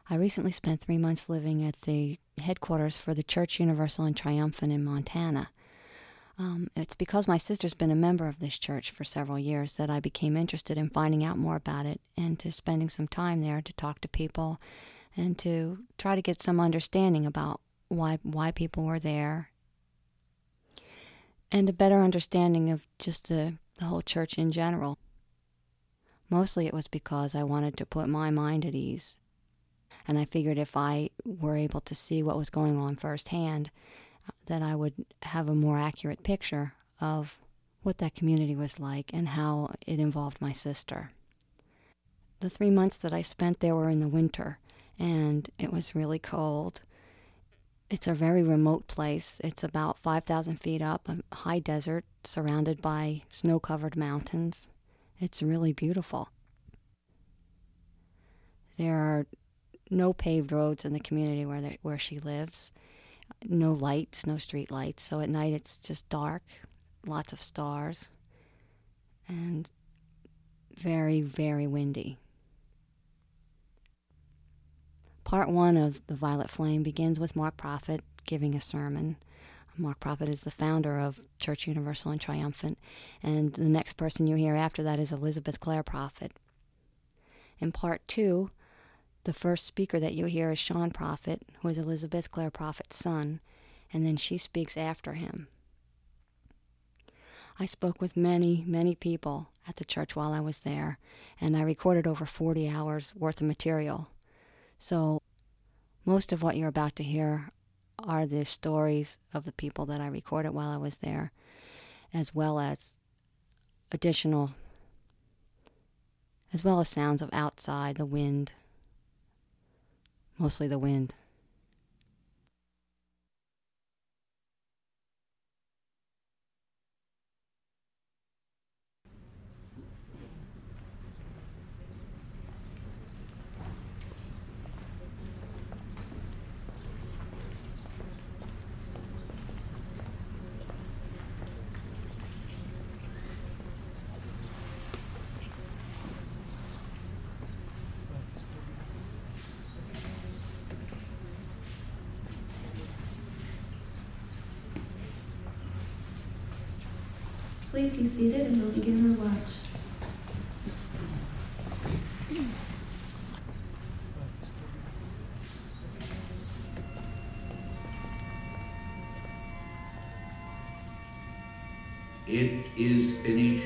I recently spent 3 months living at the headquarters for the Church Universal and Triumphant in Montana. It's because my sister's been a member of this church for several years that I became interested in finding out more about it and to spending some time there to talk to people and to try to get some understanding about why people were there and a better understanding of just the whole church in general. Mostly it was because I wanted to put my mind at ease, and I figured if I were able to see what was going on firsthand, that I would have a more accurate picture of what that community was like and how it involved my sister. The 3 months that I spent there were in the winter, and it was really cold. It's a very remote place. It's about 5,000 feet up, a high desert surrounded by snow-covered mountains. It's really beautiful. There are no paved roads in the community where she lives. No lights, no street lights. So at night it's just dark, lots of stars, and very, very windy. Part 1 of The Violet Flame begins with Mark Prophet giving a sermon. Mark Prophet is the founder of Church Universal and Triumphant, and the next person you hear after that is Elizabeth Clare Prophet. In Part 2, the first speaker that you hear is Sean Prophet, who is Elizabeth Clare Prophet's son, and then she speaks after him. I spoke with many, many people at the church while I was there, and I recorded over 40 hours worth of material. So most of what you're about to hear are the stories of the people that I recorded while I was there, as well as sounds of outside, the wind, mostly the wind. Please be seated and we'll begin our watch. It is finished.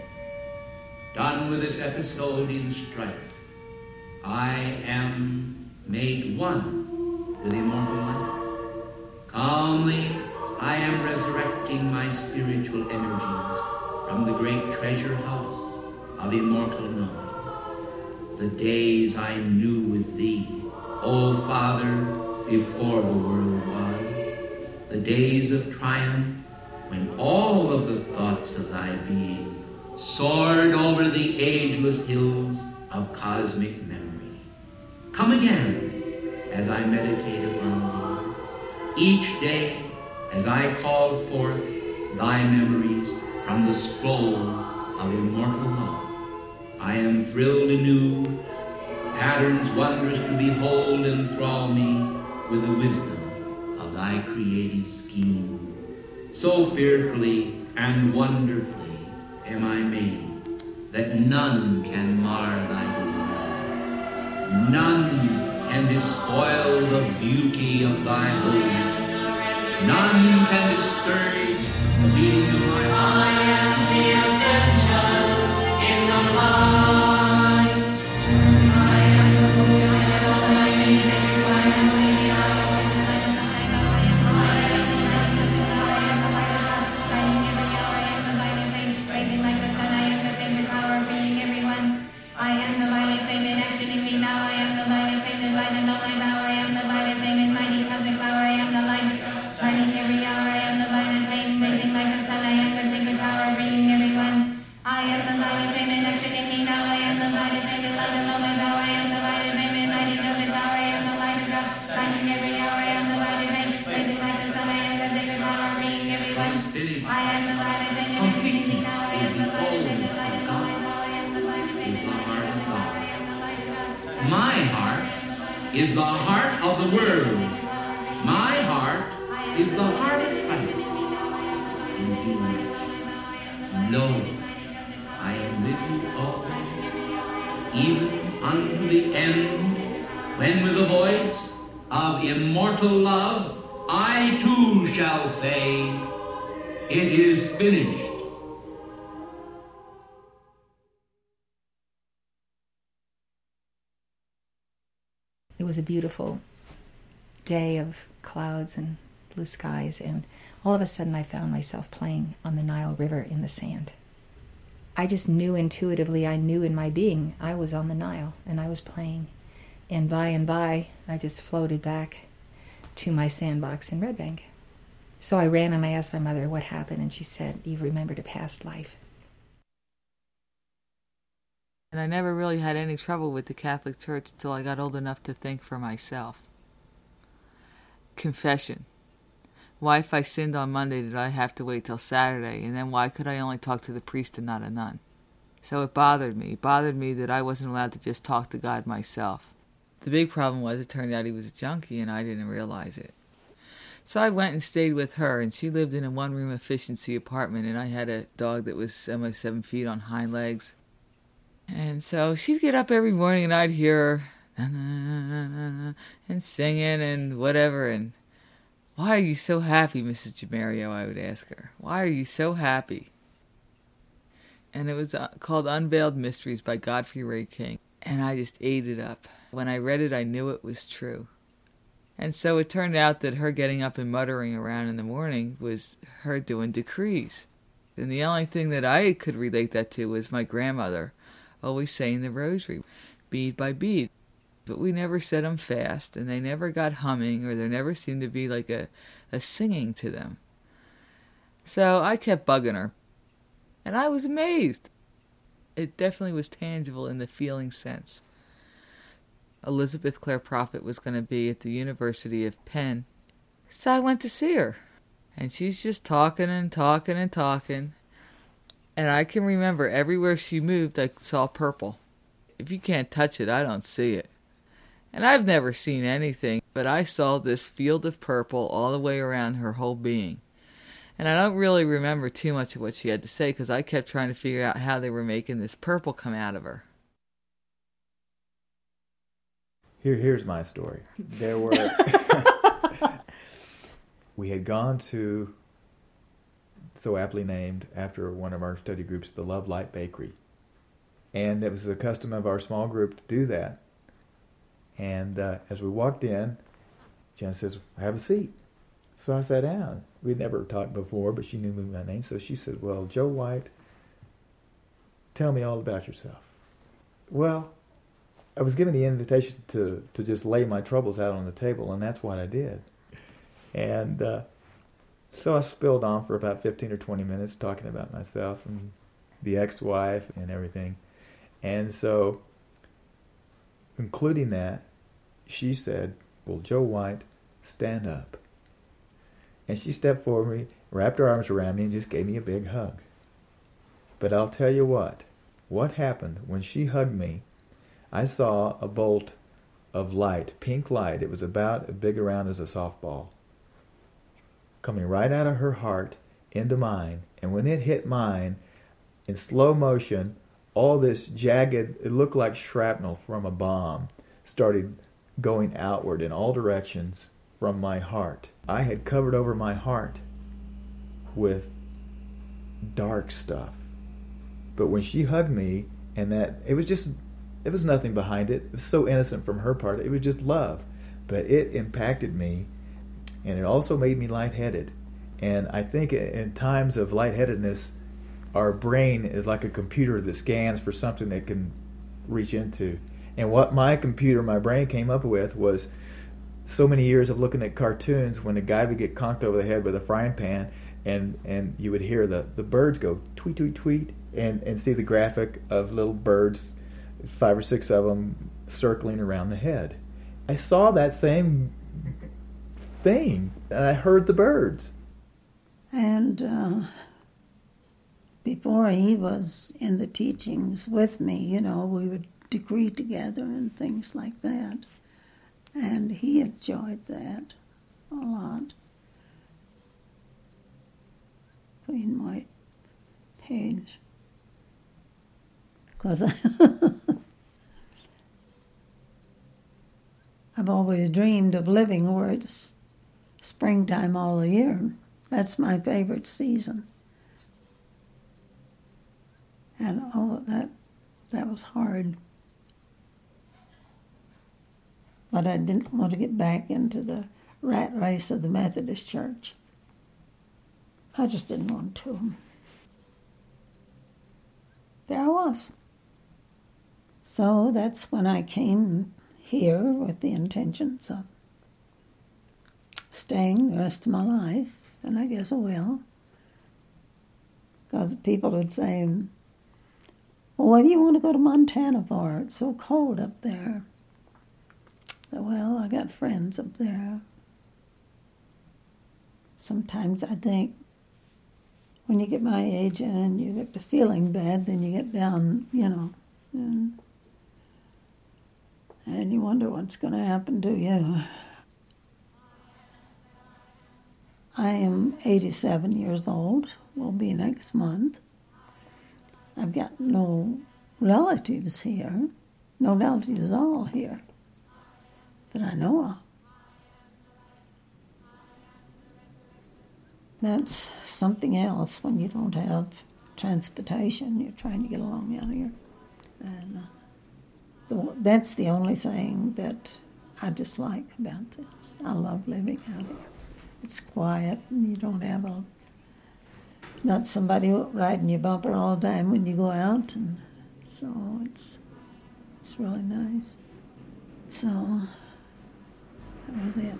Done with this episode in strife. I am made one with immortal life. Calmly, I am resurrecting my spiritual energies from the great treasure house of immortal knowing. The days I knew with thee, O Father, before the world was. The days of triumph when all of the thoughts of thy being soared over the ageless hills of cosmic memory. Come again as I meditate upon thee. Each day as I call forth thy memories from the scroll of immortal love, I am thrilled anew, patterns wondrous to behold enthrall me with the wisdom of thy creative scheme. So fearfully and wonderfully am I made that none can mar thy design. None can despoil the beauty of thy holiness. None can discourage the beating of my heart. I am the ascension in the light. I am the Buddha and all my amazing requirements in the hour. I am the light of the I am the light of God, shining every hour. I am the violet flame, rising like the sun. I am the sacred power, freeing everyone. I am the violet flame in action in me now. I am the violet flame that light and all my vow. I am the violet flame in mighty cosmic power. I am the light. Shining every hour, I am the violet flame, blazing like the sun. I am the sacred power, bringing everyone. I am the violet flame in action in me now. I am the violet flame that light and all my vow. I am the violet flame in mighty cosmic power. I am the light of God. Shining every hour, I am the violet flame, blazing like the sun. I am the sacred power, bringing everyone. I am the violet flame in action in me now. I am the violet flame that light and all my vow. I am the violet flame in mighty cosmic power. I am the light of God. My heart is the heart of the world. My heart is the heart of Christ. Indeed, lo, I am with you always, even unto the end, when with the voice of immortal love, I too shall say, it is finished. It was a beautiful day of clouds and blue skies, and all of a sudden I found myself playing on the Nile River in the sand. I just knew intuitively, I knew in my being, I was on the Nile, and I was playing. And by, I just floated back to my sandbox in Red Bank. So I ran and I asked my mother what happened, and she said, "You've remembered a past life." And I never really had any trouble with the Catholic Church until I got old enough to think for myself. Confession. Why, if I sinned on Monday, did I have to wait till Saturday? And then why could I only talk to the priest and not a nun? So it bothered me. It bothered me that I wasn't allowed to just talk to God myself. The big problem was it turned out he was a junkie and I didn't realize it. So I went and stayed with her, and she lived in a one-room efficiency apartment, and I had a dog that was almost 7 feet on hind legs. And so she'd get up every morning and I'd hear her and singing and whatever. And "Why are you so happy, Mrs. Jamario?" I would ask her. "Why are you so happy?" And it was called Unveiled Mysteries by Godfrey Ray King. And I just ate it up. When I read it, I knew it was true. And so it turned out that her getting up and muttering around in the morning was her doing decrees. And the only thing that I could relate that to was my grandmother always saying the rosary, bead by bead. But we never said them fast, and they never got humming, or there never seemed to be like a singing to them. So I kept bugging her, and I was amazed. It definitely was tangible in the feeling sense. Elizabeth Clare Prophet was going to be at the University of Penn, so I went to see her. And she's just talking and talking and talking. And I can remember everywhere she moved, I saw purple. If you can't touch it, I don't see it. And I've never seen anything, but I saw this field of purple all the way around her whole being. And I don't really remember too much of what she had to say, because I kept trying to figure out how they were making this purple come out of her. Here's my story. There were... We had gone to, so aptly named after one of our study groups, the Love Light Bakery. And it was the custom of our small group to do that. And as we walked in, Jenna says, "Have a seat." So I sat down. We'd never talked before, but she knew me by name. So she said, "Well, Joe White, tell me all about yourself." Well, I was given the invitation to just lay my troubles out on the table, and that's what I did. And so I spilled on for about 15 or 20 minutes talking about myself and the ex-wife and everything. And so, concluding that, she said, "Well, Joe White, stand up." And she stepped forward me, wrapped her arms around me, and just gave me a big hug. But I'll tell you what happened when she hugged me, I saw a bolt of light, pink light. It was about as big around as a softball, coming right out of her heart into mine. And when it hit mine, in slow motion, all this jagged, it looked like shrapnel from a bomb, started going outward in all directions from my heart. I had covered over my heart with dark stuff. But when she hugged me, and that, it was nothing behind it. It was so innocent from her part. It was just love. But it impacted me. And it also made me lightheaded. And I think in times of lightheadedness, our brain is like a computer that scans for something that can reach into. And what my brain came up with was so many years of looking at cartoons when a guy would get conked over the head with a frying pan, and you would hear the birds go tweet, tweet, tweet, and see the graphic of little birds, 5 or 6 of them, circling around the head. I saw that same thing, and I heard the birds. And before he was in the teachings with me, we would decree together and things like that. he enjoyed that a lot. Queen White Page. Because I've always dreamed of living where it's springtime all the year. That's my favorite season. And that was hard. But I didn't want to get back into the rat race of the Methodist Church. I just didn't want to. There I was. So that's when I came here with the intentions of staying the rest of my life, and I guess I will. Because people would say, well, what do you want to go to Montana for? It's so cold up there. Well, I got friends up there. Sometimes I think when you get my age and you get to feeling bad, then you get down, and you wonder what's going to happen to you. I am 87 years old, will be next month. I've got no relatives here, no relatives at all here that I know of. That's something else when you don't have transportation. You're trying to get along out here. And that's the only thing that I dislike about this. I love living out here. It's quiet, and you don't have not somebody riding your bumper all the time when you go out, and so it's really nice. So that was it.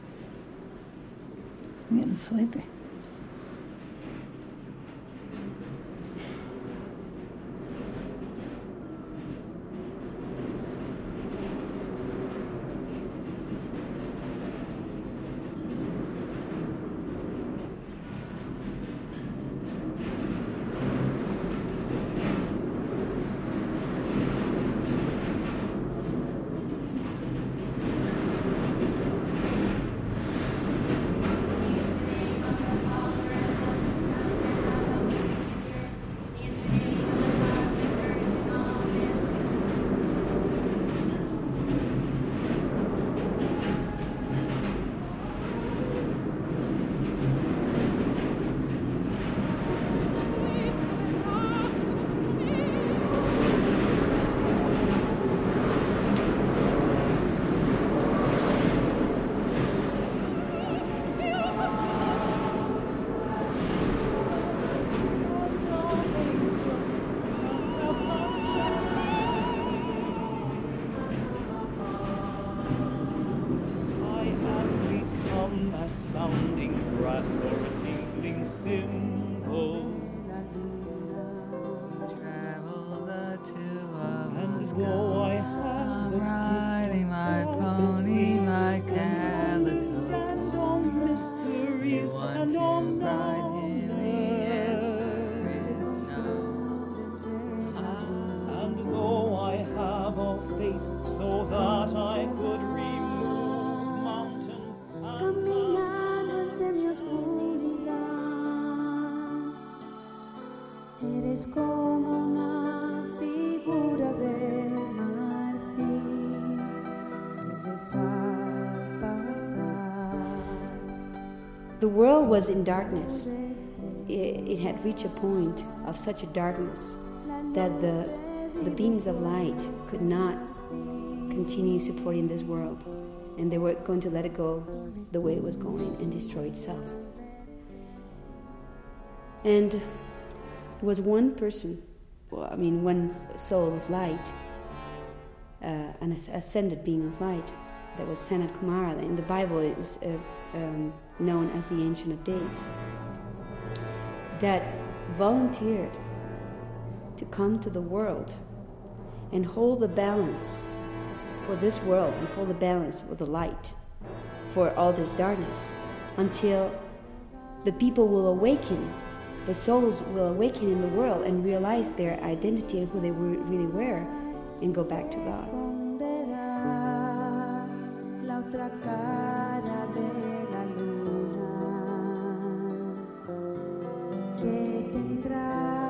I'm getting sleepy. The world was in darkness. It had reached a point of such a darkness that the beams of light could not continue supporting this world, and they were going to let it go the way it was going and destroy itself. And there was one person, one soul of light, an ascended being of light, that was Sanat Kumara. In the Bible, it is known as the Ancient of Days, that volunteered to come to the world and hold the balance for this world and hold the balance with the light for all this darkness until the people will awaken, the souls will awaken in the world and realize their identity and who they really were and go back to God. otra cara de la luna que tendrá,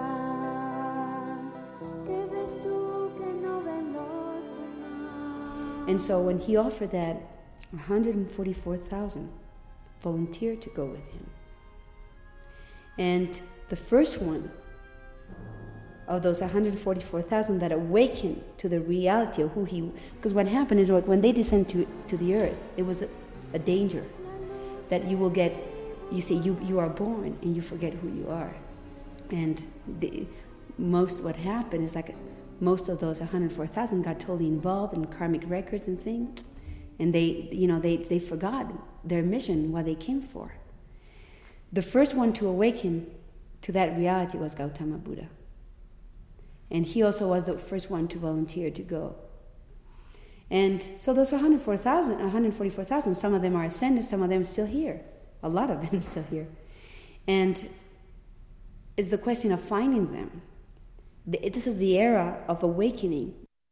que ves tú que no ven los demás. And so when he offered that, 144,000 volunteered to go with him. And the first one of those 144,000 that awakened to the reality of who he... Because what happened is when they descend to the earth, it was a danger that you will get... You see, you are born and you forget who you are. And what happened is like most of those 104,000 got totally involved in karmic records and things. And they forgot their mission, what they came for. The first one to awaken to that reality was Gautama Buddha. And he also was the first one to volunteer to go. And so those 144,000, some of them are ascended, some of them are still here. A lot of them are still here. And it's the question of finding them. This is the era of awakening.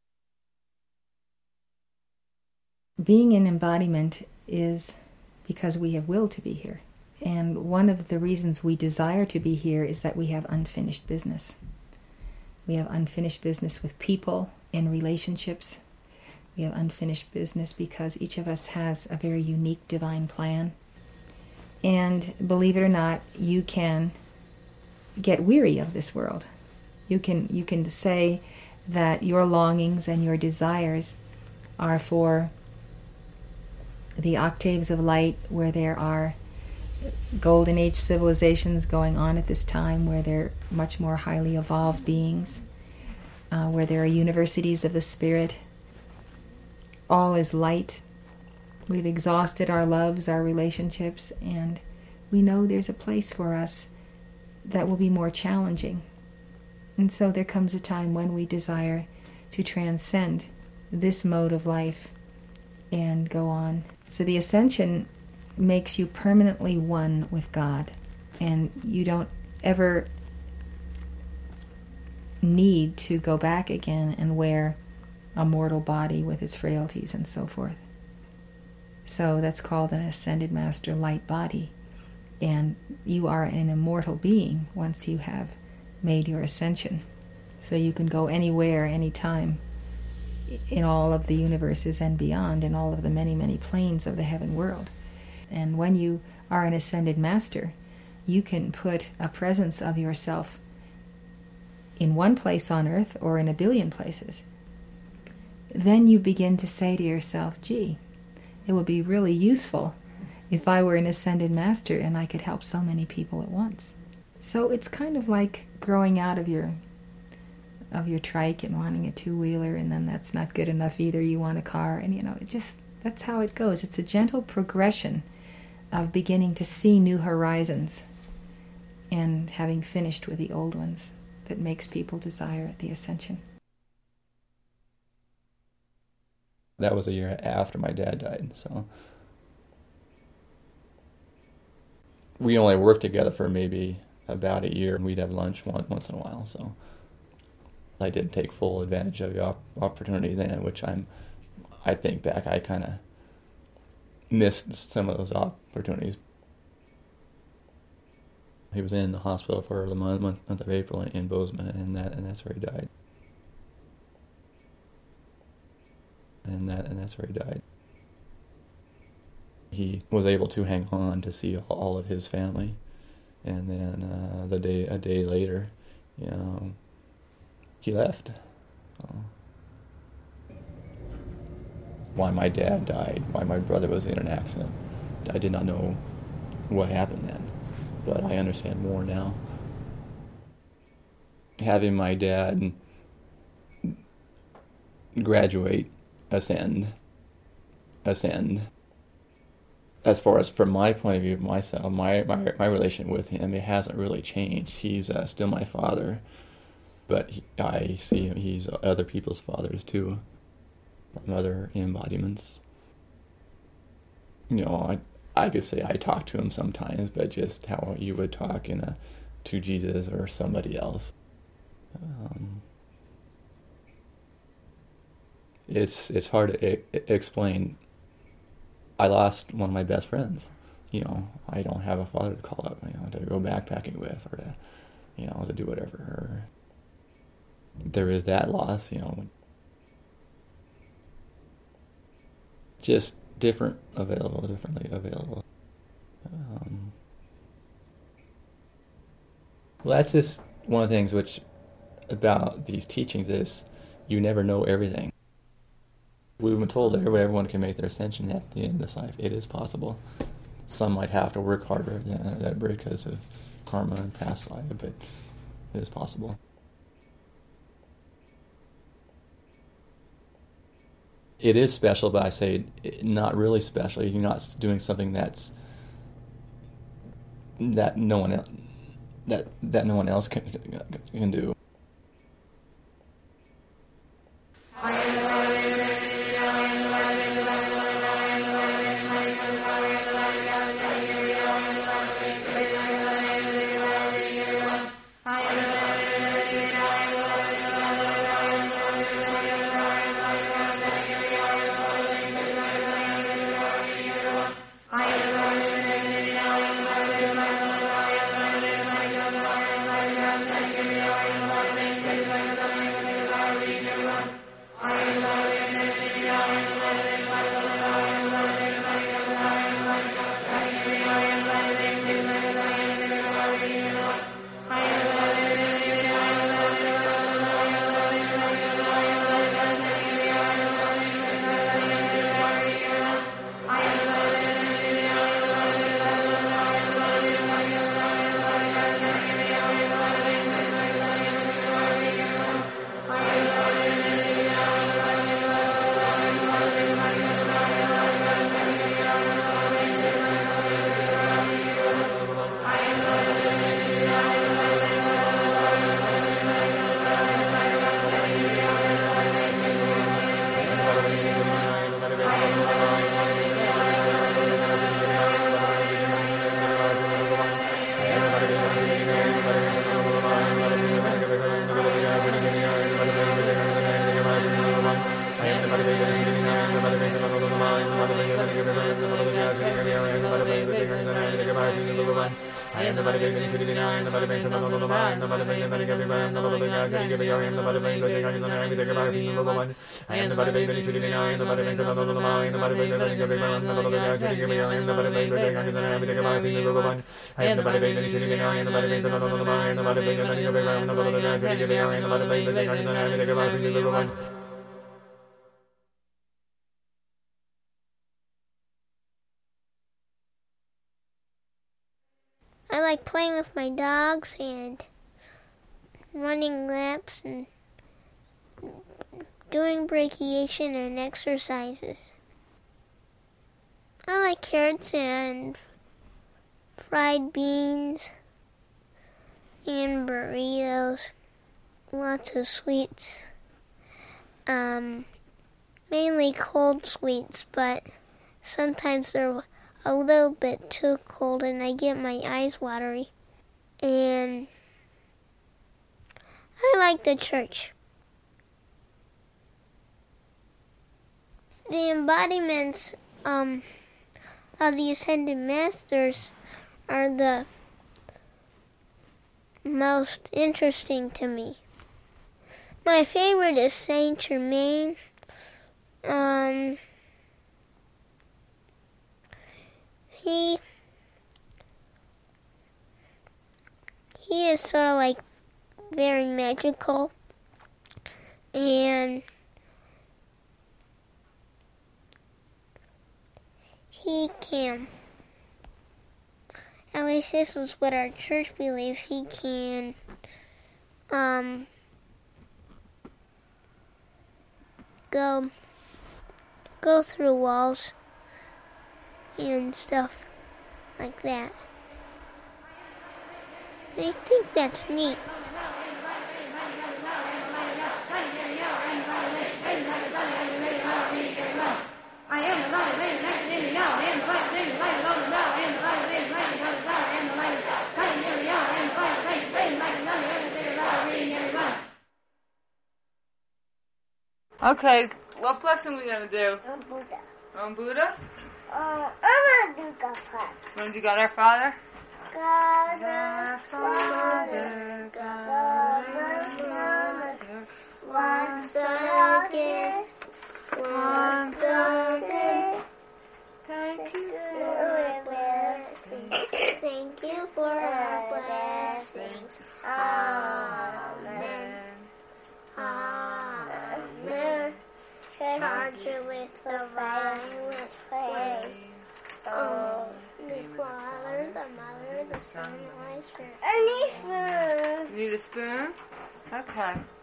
Being in embodiment is because we have will to be here. And one of the reasons we desire to be here is that we have unfinished business. We have unfinished business with people and relationships. We have unfinished business because each of us has a very unique divine plan. And believe it or not, you can get weary of this world. You can say that your longings and your desires are for the octaves of light where there are golden age civilizations going on at this time, where they're much more highly evolved beings, where there are universities of the spirit. All is light. We've exhausted our loves, our relationships, and we know there's a place for us that will be more challenging. And so there comes a time when we desire to transcend this mode of life and go on. So the ascension makes you permanently one with God, and you don't ever need to go back again and wear a mortal body with its frailties and so forth. So that's called an ascended master light body, and you are an immortal being once you have made your ascension. So you can go anywhere, anytime, in all of the universes and beyond, in all of the many, many planes of the heaven world. And when you are an ascended master, you can put a presence of yourself in one place on earth or in a billion places. Then you begin to say to yourself, gee, it would be really useful if I were an ascended master and I could help so many people at once. So it's kind of like growing out of your trike and wanting a two-wheeler, and then that's not good enough either. You want a car, and that's how it goes. It's a gentle progression of beginning to see new horizons and having finished with the old ones that makes people desire the ascension. That was a year after my dad died, so we only worked together for maybe about a year, and we'd have lunch once in a while, so I did take full advantage of the opportunity then, which I think back, I kind of missed some of those opportunities. He was in the hospital for the month of April in Bozeman, and that's where he died. And that's where he died. He was able to hang on to see all of his family, and then a day later, he left. Why my dad died, why my brother was in an accident, I did not know what happened then, but I understand more now. Having my dad graduate, ascend, as far as from my point of view of myself, my relation with him, it hasn't really changed. He's still my father, but I see him, he's other people's fathers too, from other embodiments. I could say I talk to him sometimes, but just how you would talk to Jesus or somebody else. It's hard to explain I lost one of my best friends. I don't have a father to call up, to go backpacking with, or to do whatever. Or there is that loss, just differently available. Well, that's just one of the things which about these teachings is you never know everything. We've been told that everyone can make their ascension at the end of this life. It is possible. Some might have to work harder than that because of karma and past life, but it is possible. It is special, but I say not really special. You're not doing something that no one else can do. I like playing with my dogs and running laps and doing brachiation and exercises. I like carrots and fried beans and burritos, lots of sweets, mainly cold sweets, but sometimes they're a little bit too cold and I get my eyes watery. And I like the church. The embodiments of the Ascended Masters are the most interesting to me. My favorite is Saint Germain. He is sort of like very magical, and he can, at least this is what our church believes, he can go through walls and stuff like that. I think that's neat. Okay, what lesson are we going to do? On Buddha. On Buddha? I'm gonna do God Father. When you got our Father? God our Father, God our Mother, once again, once again. Thank you for a blessing. Thank you for our blessings. Amen. Amen. Charge you with the violent flame. Oh, the Father, the Mother, the Son, and the Holy Spirit. I need food. You need a spoon? Okay.